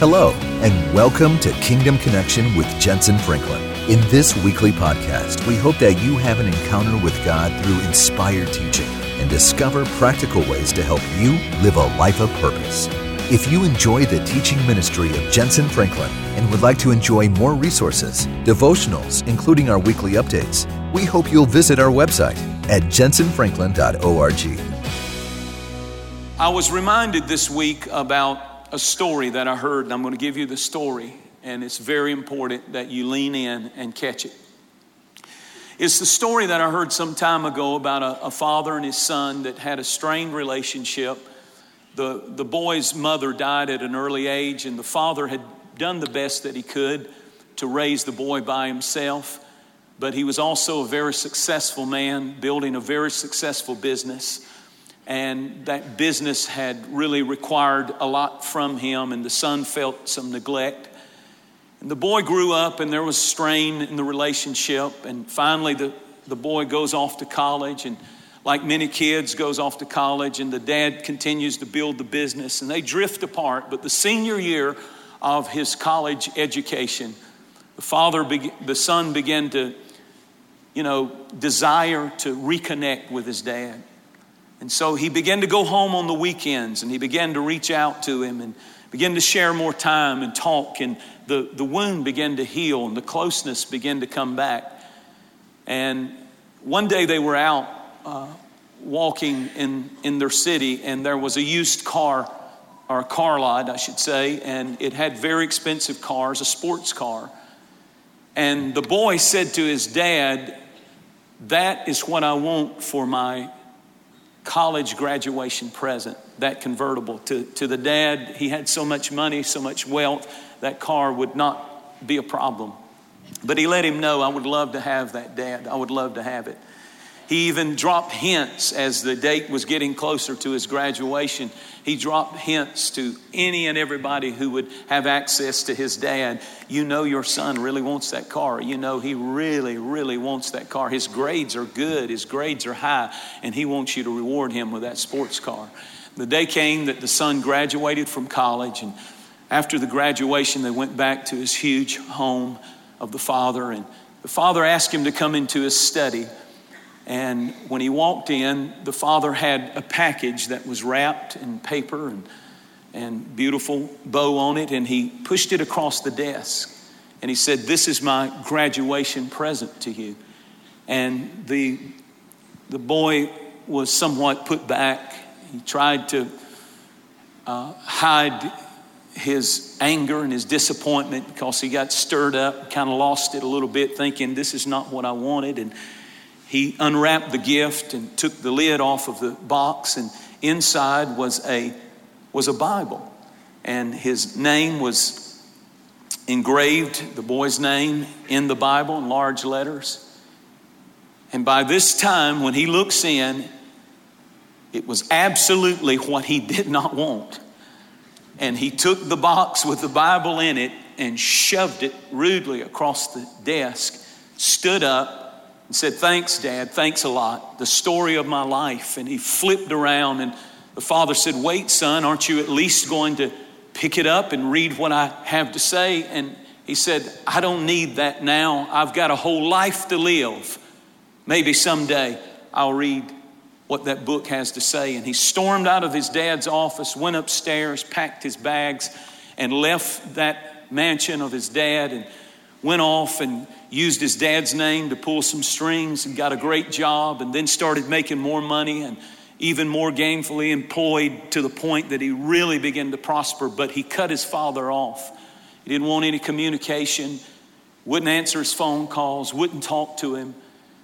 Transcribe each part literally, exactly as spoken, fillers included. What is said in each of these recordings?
Hello, and welcome to Kingdom Connection with Jensen Franklin. In this weekly podcast, we hope that you have an encounter with God through inspired teaching and discover practical ways to help you live a life of purpose. If you enjoy the teaching ministry of Jensen Franklin and would like to enjoy more resources, devotionals, including our weekly updates, we hope you'll visit our website at jensen franklin dot org. I was reminded this week about a story that I heard, and I'm going to give you the story, and it's very important that you lean in and catch it. It's the story that I heard some time ago about a, a father and his son that had a strained relationship. The, the boy's mother died at an early age, and the father had done the best that he could to raise the boy by himself. But he was also a very successful man, building a very successful business. And that business had really required a lot from him, and the son felt some neglect. And the boy grew up, and there was strain in the relationship. And finally, the, the boy goes off to college, and like many kids, goes off to college, and the dad continues to build the business, and they drift apart. But the senior year of his college education, the father, be, the son began to, you know, desire to reconnect with his dad. And so he began to go home on the weekends, and he began to reach out to him and began to share more time and talk. And the, the wound began to heal, and the closeness began to come back. And one day they were out uh, walking in, in their city, and there was a used car, or a car lot, I should say, and it had very expensive cars, a sports car. And the boy said to his dad, "That is what I want for my college graduation present," that convertible. To, to the dad, he had so much money, so much wealth, that car would not be a problem. But he let him know, "I would love to have that, Dad. I would love to have it." He even dropped hints as the date was getting closer to his graduation. He dropped hints to any and everybody who would have access to his dad. "You know your son really wants that car. You know he really, really wants that car. His grades are good. His grades are high. And he wants you to reward him with that sports car." The day came that the son graduated from college. And after the graduation, they went back to his huge home of the father. And the father asked him to come into his study. And when he walked in, the father had a package that was wrapped in paper and, and beautiful bow on it. And he pushed it across the desk. And he said, "This is my graduation present to you." And the, the boy was somewhat put back. He tried to uh, hide his anger and his disappointment because he got stirred up, kind of lost it a little bit, thinking, "This is not what I wanted." And he unwrapped the gift and took the lid off of the box, and inside was a was a Bible, and his name was engraved, the boy's name, in the Bible in large letters. And by this time, when he looks in, it was absolutely what he did not want. And he took the box with the Bible in it and shoved it rudely across the desk, stood up, and said, "Thanks, Dad. Thanks a lot. The story of my life." And he flipped around, and the father said, "Wait, son, aren't you at least going to pick it up and read what I have to say?" And he said, "I don't need that now. I've got a whole life to live. Maybe someday I'll read what that book has to say." And he stormed out of his dad's office, went upstairs, packed his bags, and left that mansion of his dad and went off and used his dad's name to pull some strings and got a great job, and then started making more money and even more gainfully employed to the point that he really began to prosper. But he cut his father off. He didn't want any communication, wouldn't answer his phone calls, wouldn't talk to him.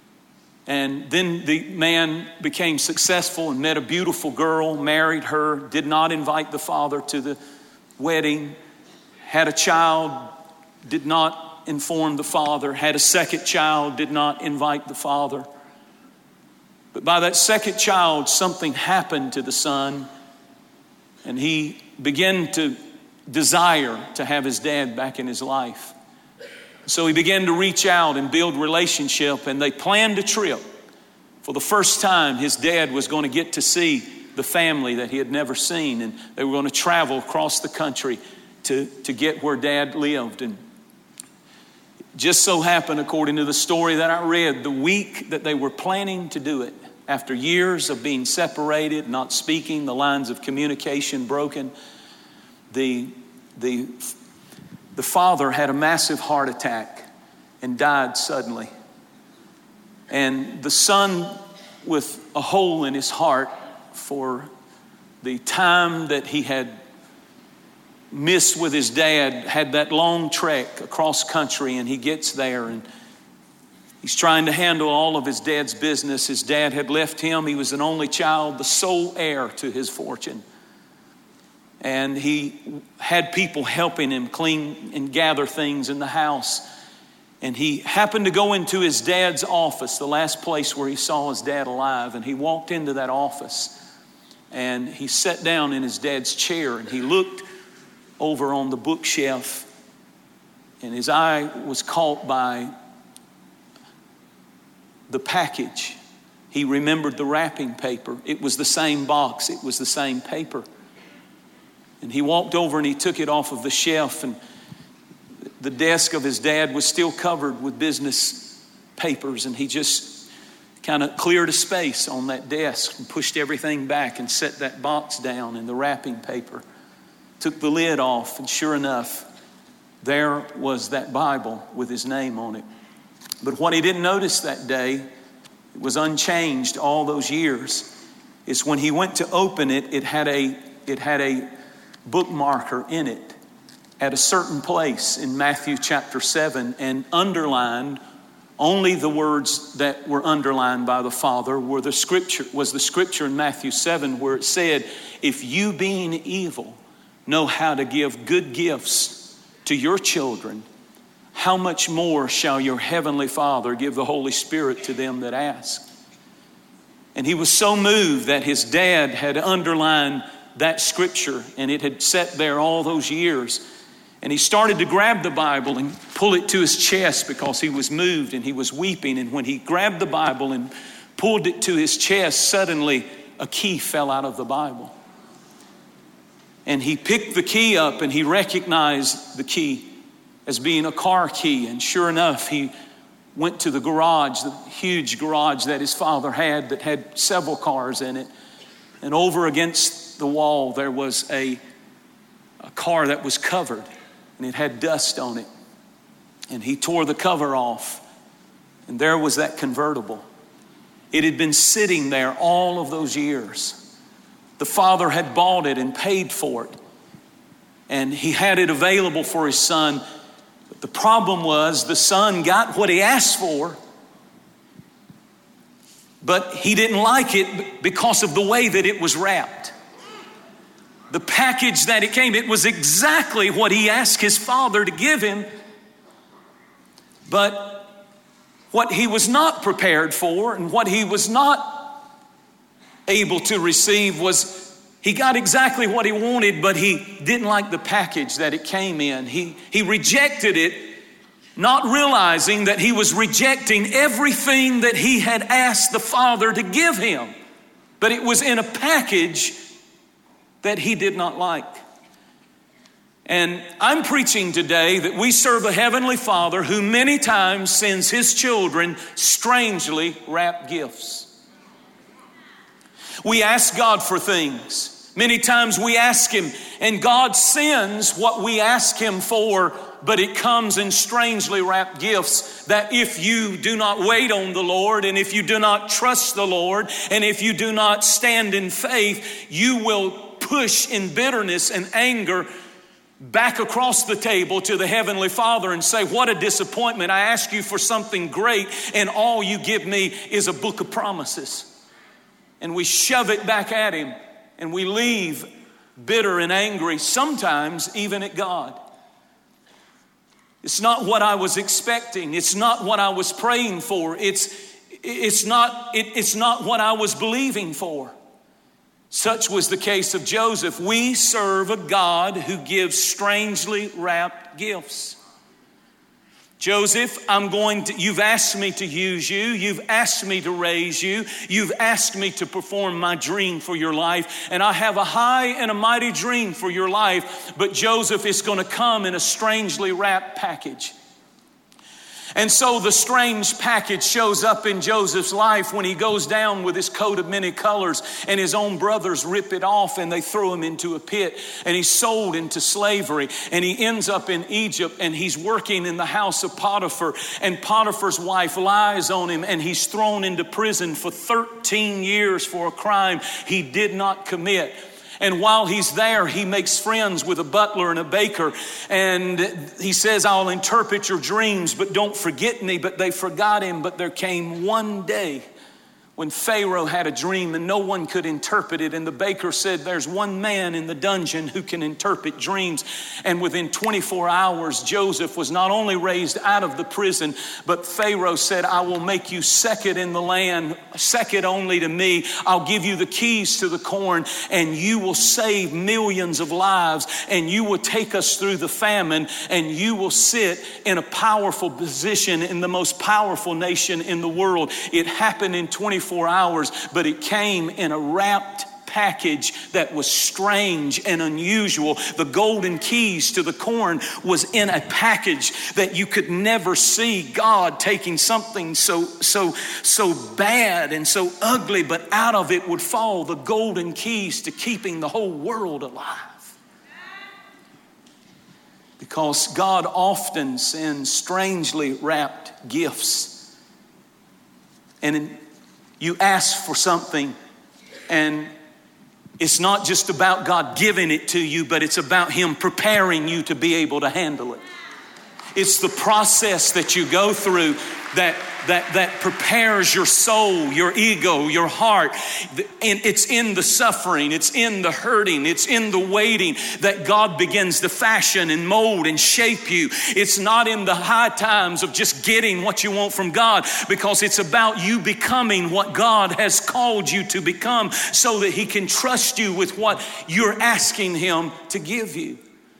And then the man became successful and met a beautiful girl, married her, did not invite the father to the wedding, had a child, did not informed the father, had a second child, did not invite the father. But by that second child, something happened to the son, and he began to desire to have his dad back in his life. So he began to reach out and build relationship, and they planned a trip. For the first time, his dad was going to get to see the family that he had never seen, and they were going to travel across the country to, to get where Dad lived. And just so happened, according to the story that I read, the week that they were planning to do it, after years of being separated, not speaking, the lines of communication broken, the, the, the father had a massive heart attack and died suddenly. And the son, with a hole in his heart for the time that he had missed with his dad, had that long trek across country, and he gets there and he's trying to handle all of his dad's business. His dad had left him. He was an only child, the sole heir to his fortune. And he had people helping him clean and gather things in the house. And he happened to go into his dad's office, the last place where he saw his dad alive. And he walked into that office and he sat down in his dad's chair and he looked over on the bookshelf, and his eye was caught by the package. He remembered the wrapping paper. It was the same box. It was the same paper. And he walked over and he took it off of the shelf, and the desk of his dad was still covered with business papers, and he just kind of cleared a space on that desk and pushed everything back and set that box down in the wrapping paper. Took the lid off, and sure enough, there was that Bible with his name on it. But what he didn't notice that day, it was unchanged all those years, is when he went to open it, it had a, it had a bookmarker in it at a certain place in Matthew chapter seven, and underlined, only the words that were underlined by the Father were the scripture, was the scripture in Matthew seven where it said, if you being evil know how to give good gifts to your children, how much more shall your heavenly Father give the Holy Spirit to them that ask? And he was so moved that his dad had underlined that scripture, and it had sat there all those years. And he started to grab the Bible and pull it to his chest because he was moved and he was weeping. And when he grabbed the Bible and pulled it to his chest, suddenly a key fell out of the Bible. And he picked the key up and he recognized the key as being a car key. And sure enough, he went to the garage, the huge garage that his father had that had several cars in it. And over against the wall, there was a, a car that was covered, and it had dust on it. And he tore the cover off, and there was that convertible. It had been sitting there all of those years. The father had bought it and paid for it, and he had it available for his son. But the problem was the son got what he asked for, but he didn't like it because of the way that it was wrapped. The package that it came, it was exactly what he asked his father to give him. But what he was not prepared for and what he was not able to receive was, he got exactly what he wanted, but he didn't like the package that it came in. He, he rejected it, not realizing that he was rejecting everything that he had asked the Father to give him. But it was in a package that he did not like. And I'm preaching today that we serve a heavenly Father who many times sends his children strangely wrapped gifts. We ask God for things. Many times we ask him, and God sends what we ask him for, but it comes in strangely wrapped gifts that if you do not wait on the Lord, and if you do not trust the Lord, and if you do not stand in faith, you will push in bitterness and anger back across the table to the Heavenly Father and say, what a disappointment. I ask you for something great, and all you give me is a book of promises. And we shove it back at him, and we leave bitter and angry, sometimes even at God. It's not what I was expecting. It's not what I was praying for. It's, it's, not, it, it's not what I was believing for. Such was the case of Joseph. We serve a God who gives strangely wrapped gifts. Joseph, I'm going to, you've asked me to use you. You've asked me to raise you. You've asked me to perform my dream for your life. And I have a high and a mighty dream for your life. But Joseph, is going to come in a strangely wrapped package. And so the strange package shows up in Joseph's life when he goes down with his coat of many colors, and his own brothers rip it off and they throw him into a pit, and he's sold into slavery, and he ends up in Egypt, and he's working in the house of Potiphar, and Potiphar's wife lies on him, and he's thrown into prison for thirteen years for a crime he did not commit. And while he's there, he makes friends with a butler and a baker. And he says, I'll interpret your dreams, but don't forget me. But they forgot him. But there came one day when Pharaoh had a dream and no one could interpret it. And the baker said, there's one man in the dungeon who can interpret dreams. And within twenty-four hours, Joseph was not only raised out of the prison, but Pharaoh said, I will make you second in the land, second only to me. I'll give you the keys to the corn, and you will save millions of lives, and you will take us through the famine, and you will sit in a powerful position in the most powerful nation in the world. It happened in twenty-four hours, but it came in a wrapped package that was strange and unusual. The golden keys to the corn was in a package that you could never see. God taking something so so so bad and so ugly, but out of it would fall the golden keys to keeping the whole world alive. Because God often sends strangely wrapped gifts. And in You ask for something, and it's not just about God giving it to you, but it's about Him preparing you to be able to handle it. It's the process that you go through that that that prepares your soul, your ego, your heart. And it's in the suffering, it's in the hurting, it's in the waiting that God begins to fashion and mold and shape you. It's not in the high times of just getting what you want from God, because it's about you becoming what God has called you to become, so that He can trust you with what you're asking Him to give you.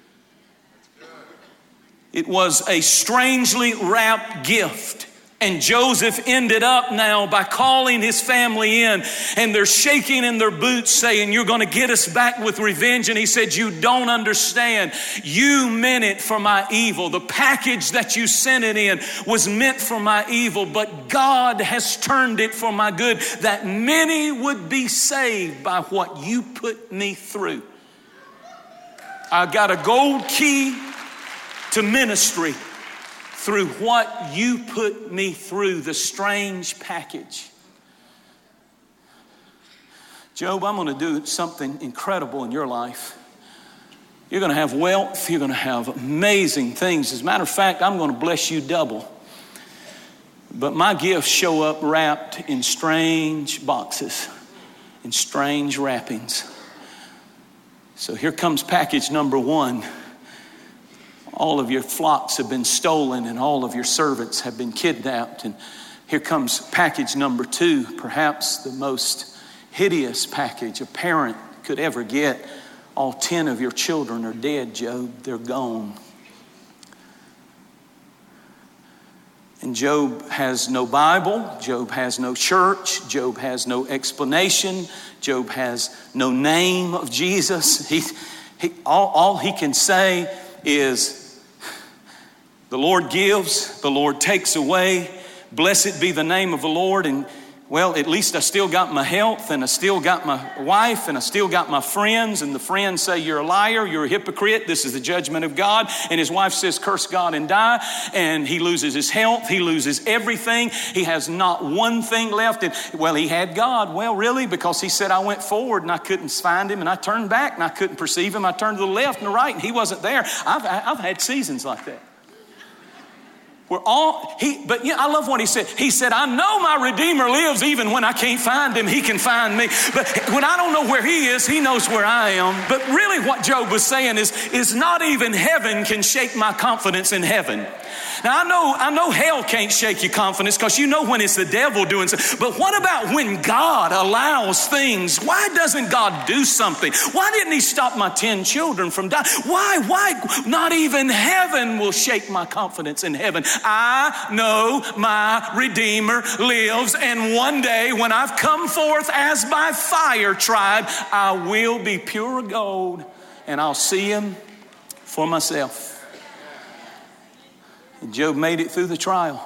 It was a strangely wrapped gift. And Joseph ended up now by calling his family in, and they're shaking in their boots saying, you're going to get us back with revenge. And he said, you don't understand. You meant it for my evil. The package that you sent it in was meant for my evil, but God has turned it for my good, that many would be saved by what you put me through. I got a gold key to ministry through what you put me through, the strange package. Job, I'm going to do something incredible in your life. You're going to have wealth. You're going to have amazing things. As a matter of fact, I'm going to bless you double. But my gifts show up wrapped in strange boxes, in strange wrappings. So here comes package number one. All of your flocks have been stolen, and all of your servants have been kidnapped. And here comes package number two, perhaps the most hideous package a parent could ever get. All ten of your children are dead, Job. They're gone. And Job has no Bible. Job has no church. Job has no explanation. Job has no name of Jesus. He, he, all, all he can say is, the Lord gives, the Lord takes away. Blessed be the name of the Lord. And well, at least I still got my health, and I still got my wife, and I still got my friends. And the friends say, you're a liar, you're a hypocrite. This is the judgment of God. And his wife says, curse God and die. And he loses his health. He loses everything. He has not one thing left. And, well, he had God. Well, really? Because he said, I went forward and I couldn't find him, and I turned back and I couldn't perceive him. I turned to the left and the right and he wasn't there. I've, I've had seasons like that. We're all, he, but yeah, I love what he said. He said, I know my Redeemer lives. Even when I can't find him, he can find me. But when I don't know where he is, he knows where I am. But really what Job was saying is, is not even heaven can shake my confidence in heaven. Now, I know, I know hell can't shake your confidence, because you know when it's the devil doing something. But what about when God allows things? Why doesn't God do something? Why didn't he stop my ten children from dying? Why, why? Not even heaven will shake my confidence in heaven. I know my Redeemer lives, and one day when I've come forth as by fire tried, I will be pure gold, and I'll see him for myself. And Job made it through the trial.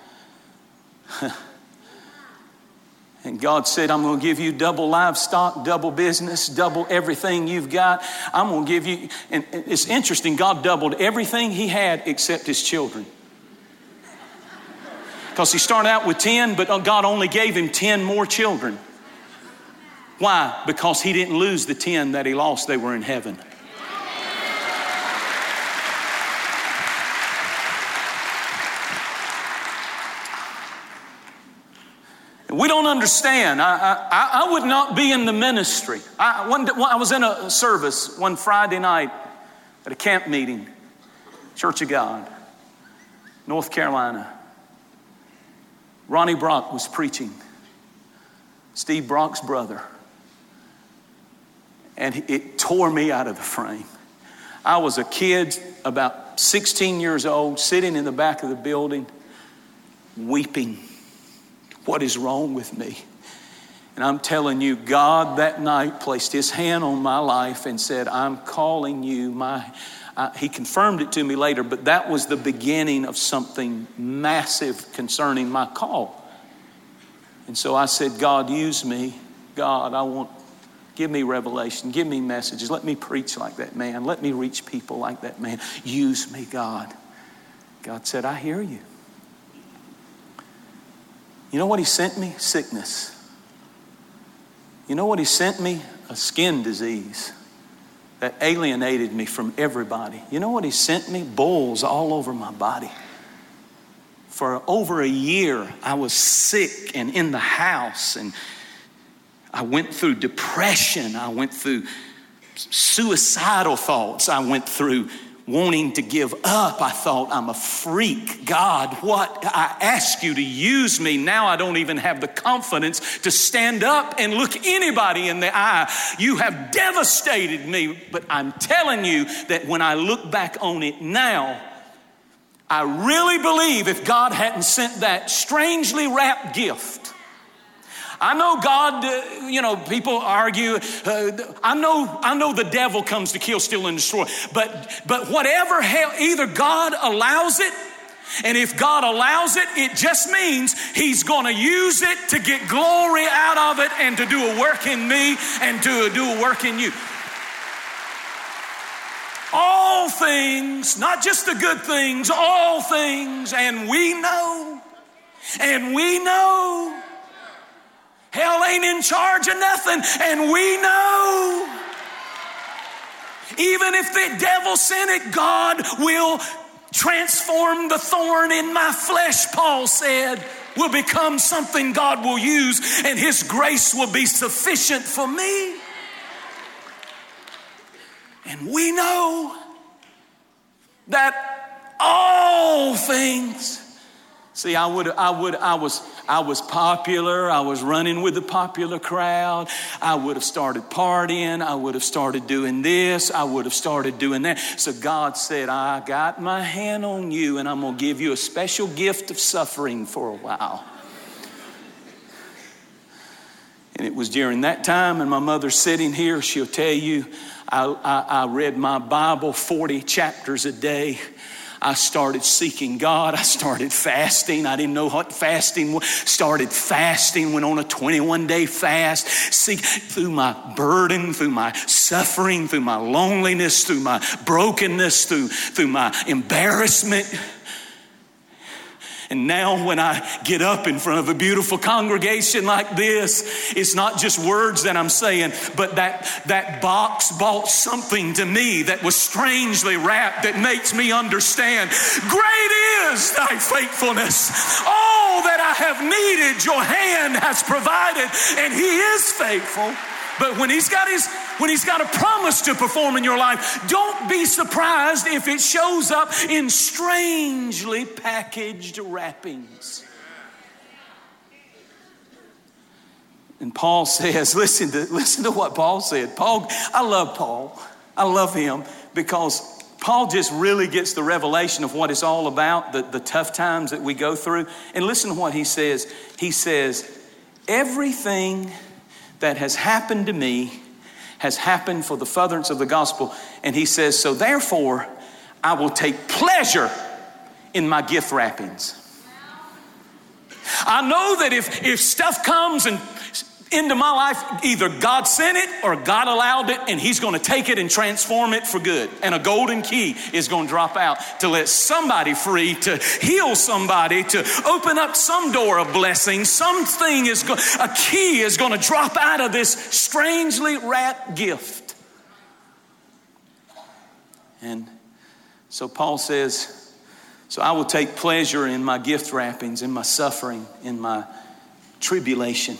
And God said, I'm going to give you double livestock, double business, double everything you've got. I'm going to give you, and it's interesting, God doubled everything he had except his children. Because he started out with ten, but God only gave him ten more children. Why? Because he didn't lose the ten that he lost. They were in heaven. We don't understand. I, I, I would not be in the ministry. I, one, I was in a service one Friday night at a camp meeting, Church of God, North Carolina. Ronnie Brock was preaching, Steve Brock's brother. And it tore me out of the frame. I was a kid, about sixteen years old, sitting in the back of the building, weeping. What is wrong with me? And I'm telling you, God that night placed his hand on my life and said, I'm calling you. My, uh, he confirmed it to me later, but that was the beginning of something massive concerning my call. And so I said, God, use me. God, I want, give me revelation. Give me messages. Let me preach like that man. Let me reach people like that man. Use me, God. God said, I hear you. You know what he sent me? Sickness. You know what he sent me? A skin disease that alienated me from everybody. You know what he sent me? Boils all over my body. For over a year, I was sick and in the house, and I went through depression. I went through suicidal thoughts. I went through wanting to give up. I thought, I'm a freak. God, what? I ask you to use me. Now I don't even have the confidence to stand up and look anybody in the eye. You have devastated me. But I'm telling you that when I look back on it now, I really believe if God hadn't sent that strangely wrapped gift, I know God, uh, you know, people argue. Uh, I know, I know the devil comes to kill, steal, and destroy. But, but whatever hell, either God allows it, and if God allows it, it just means he's going to use it to get glory out of it and to do a work in me and to do a work in you. All things, not just the good things, all things, and we know, and we know. Hell ain't in charge of nothing, and we know. Even if the devil sent it, God will transform the thorn in my flesh, Paul said, will become something God will use, and his grace will be sufficient for me. And we know that all things. See, I would, I would, I was, I was popular. I was running with the popular crowd. I would have started partying. I would have started doing this. I would have started doing that. So God said, I got my hand on you, and I'm going to give you a special gift of suffering for a while. And it was during that time, and my mother's sitting here. She'll tell you, I, I, I read my Bible forty chapters a day. I started seeking God. I started fasting. I didn't know what fasting was. Started fasting, went on a twenty-one day fast. Seek through my burden, through my suffering, through my loneliness, through my brokenness, through, through my embarrassment. And now when I get up in front of a beautiful congregation like this, it's not just words that I'm saying, but that, that box bought something to me that was strangely wrapped that makes me understand. Great is thy faithfulness. All that I have needed, your hand has provided, and he is faithful. But when he's got his, when he's got a promise to perform in your life, don't be surprised if it shows up in strangely packaged wrappings. And Paul says, listen to, listen to what Paul said. Paul, I love Paul. I love him because Paul just really gets the revelation of what it's all about, the, the tough times that we go through. And listen to what he says. He says, everything that has happened to me has happened for the furtherance of the gospel. And he says, so therefore, I will take pleasure in my gift wrappings. I know that if, if stuff comes and into my life, either God sent it or God allowed it, and he's going to take it and transform it for good. And a golden key is going to drop out to let somebody free, to heal somebody, to open up some door of blessing. Something is going, a key is going to drop out of this strangely wrapped gift. And so Paul says, so I will take pleasure in my gift wrappings, in my suffering, in my tribulation.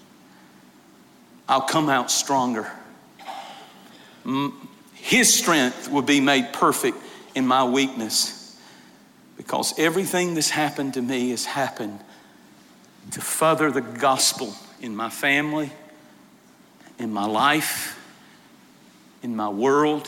I'll come out stronger. His strength will be made perfect in my weakness, because everything that's happened to me has happened to further the gospel in my family, in my life, in my world.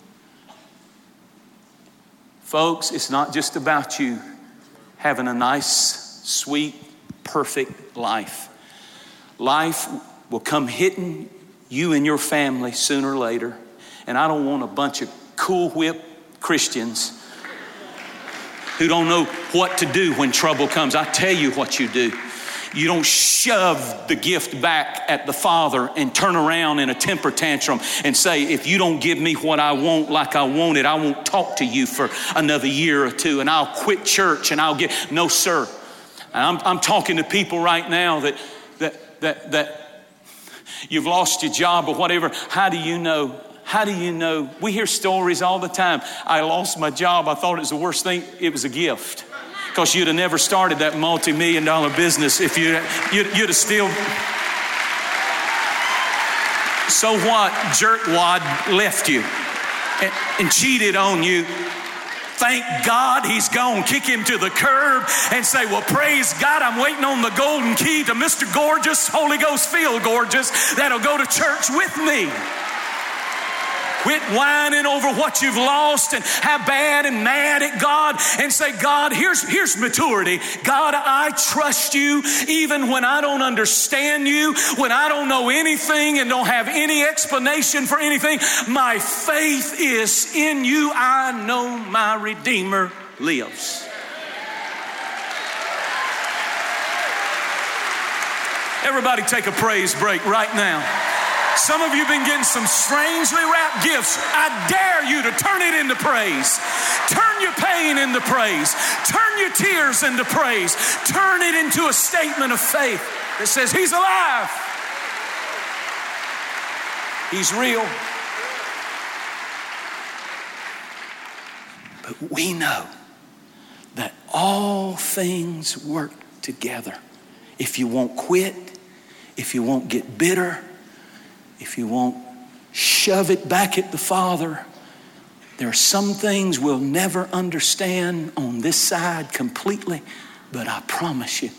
Folks, it's not just about you having a nice, sweet, perfect life. Life will come hitting you and your family sooner or later. And I don't want a bunch of cool whip Christians who don't know what to do when trouble comes. I tell you what you do. You don't shove the gift back at the Father and turn around in a temper tantrum and say, if you don't give me what I want like I want it, I won't talk to you for another year or two, and I'll quit church and I'll get, no sir. I'm, I'm talking to people right now that, that, that, that, you've lost your job or whatever. How do you know? How do you know? We hear stories all the time. I lost my job. I thought it was the worst thing. It was a gift. Because you'd have never started that multi-million dollar business if you, you'd, you'd have still... So what? Jerkwad left you and, and cheated on you. Thank God he's gone. Kick him to the curb and say, well, praise God, I'm waiting on the golden key to Mister Gorgeous, Holy Ghost filled gorgeous, that'll go to church with me. Quit whining over what you've lost and how bad and mad at God, and say, God, here's, here's maturity. God, I trust you even when I don't understand you, when I don't know anything and don't have any explanation for anything. My faith is in you. I know my Redeemer lives. Everybody take a praise break right now. Some of you have been getting some strangely wrapped gifts. I dare you to turn it into praise. Turn your pain into praise. Turn your tears into praise. Turn it into a statement of faith that says he's alive. He's real. But we know that all things work together. If you won't quit, if you won't get bitter, if you won't shove it back at the Father, there are some things we'll never understand on this side completely, but I promise you,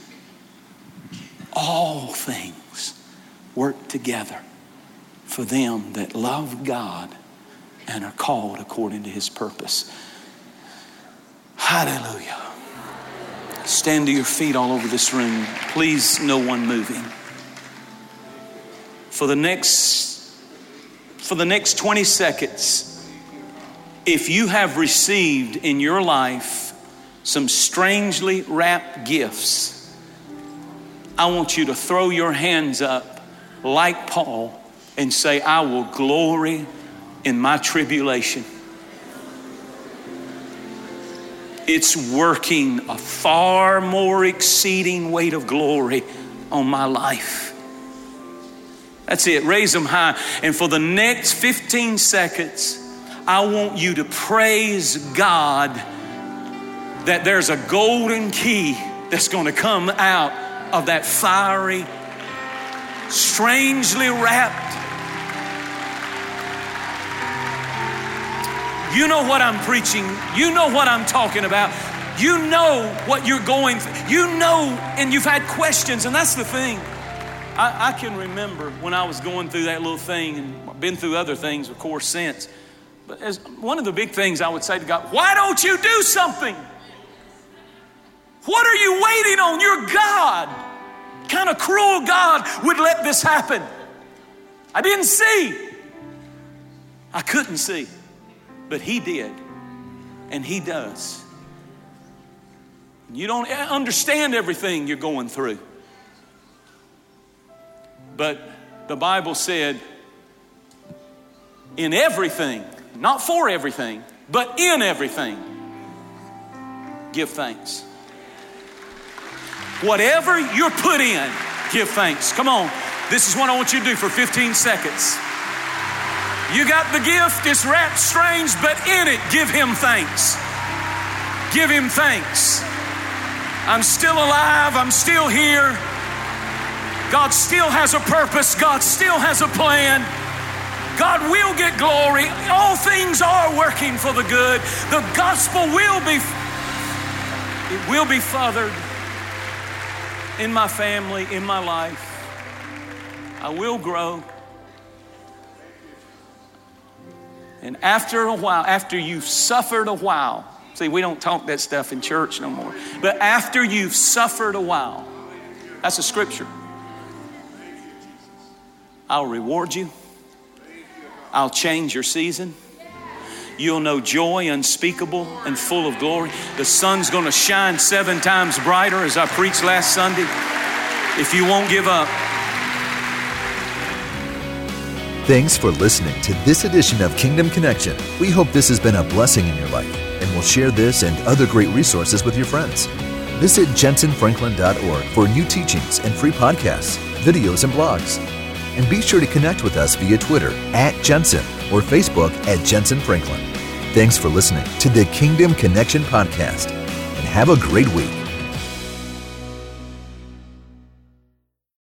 all things work together for them that love God and are called according to his purpose. Hallelujah. Stand to your feet all over this room. Please, no one moving. For the next, for the next twenty seconds, if you have received in your life some strangely wrapped gifts, I want you to throw your hands up like Paul and say, I will glory in my tribulation. It's working a far more exceeding weight of glory on my life. That's it. Raise them high. And for the next fifteen seconds, I want you to praise God that there's a golden key that's going to come out of that fiery, strangely wrapped. You know what I'm preaching. You know what I'm talking about. You know what you're going through. You know, and you've had questions, and that's the thing. I, I can remember when I was going through that little thing, and I've been through other things, of course, since. But as one of the big things I would say to God, why don't you do something? What are you waiting on? You're God. What kind of cruel God would let this happen? I didn't see. I couldn't see. But He did. And He does. You don't understand everything you're going through. But the Bible said, in everything, not for everything, but in everything, give thanks. Whatever you're put in, give thanks. Come on. This is what I want you to do for fifteen seconds. You got the gift, it's wrapped strange, but in it, give Him thanks. Give Him thanks. I'm still alive. I'm still here. God still has a purpose. God still has a plan. God will get glory. All things are working for the good. The gospel will be, it will be furthered in my family, in my life. I will grow. And after a while, after you've suffered a while, see, we don't talk that stuff in church no more. But after you've suffered a while, that's a scripture. I'll reward you. I'll change your season. You'll know joy unspeakable and full of glory. The sun's going to shine seven times brighter, as I preached last Sunday, if you won't give up. Thanks for listening to this edition of Kingdom Connection. We hope this has been a blessing in your life, and will share this and other great resources with your friends. Visit jensen franklin dot org for new teachings and free podcasts, videos, and blogs. And be sure to connect with us via Twitter at Jensen or Facebook at Jensen Franklin. Thanks for listening to the Kingdom Connection podcast, and have a great week.